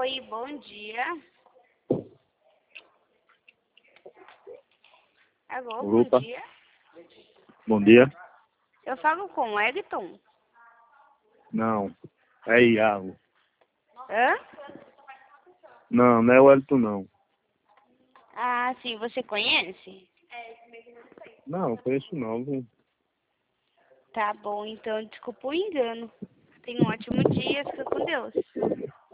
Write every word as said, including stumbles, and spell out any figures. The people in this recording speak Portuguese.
Oi, bom dia. Alô, Opa. bom dia. Bom dia. Eu falo com o Edson. Não. É Iago. Hã? Não, não é o Elton, não. Ah, sim, você conhece? Não, conheço não, viu? Tá bom, então desculpa o engano. Tenha um ótimo dia, fica com Deus.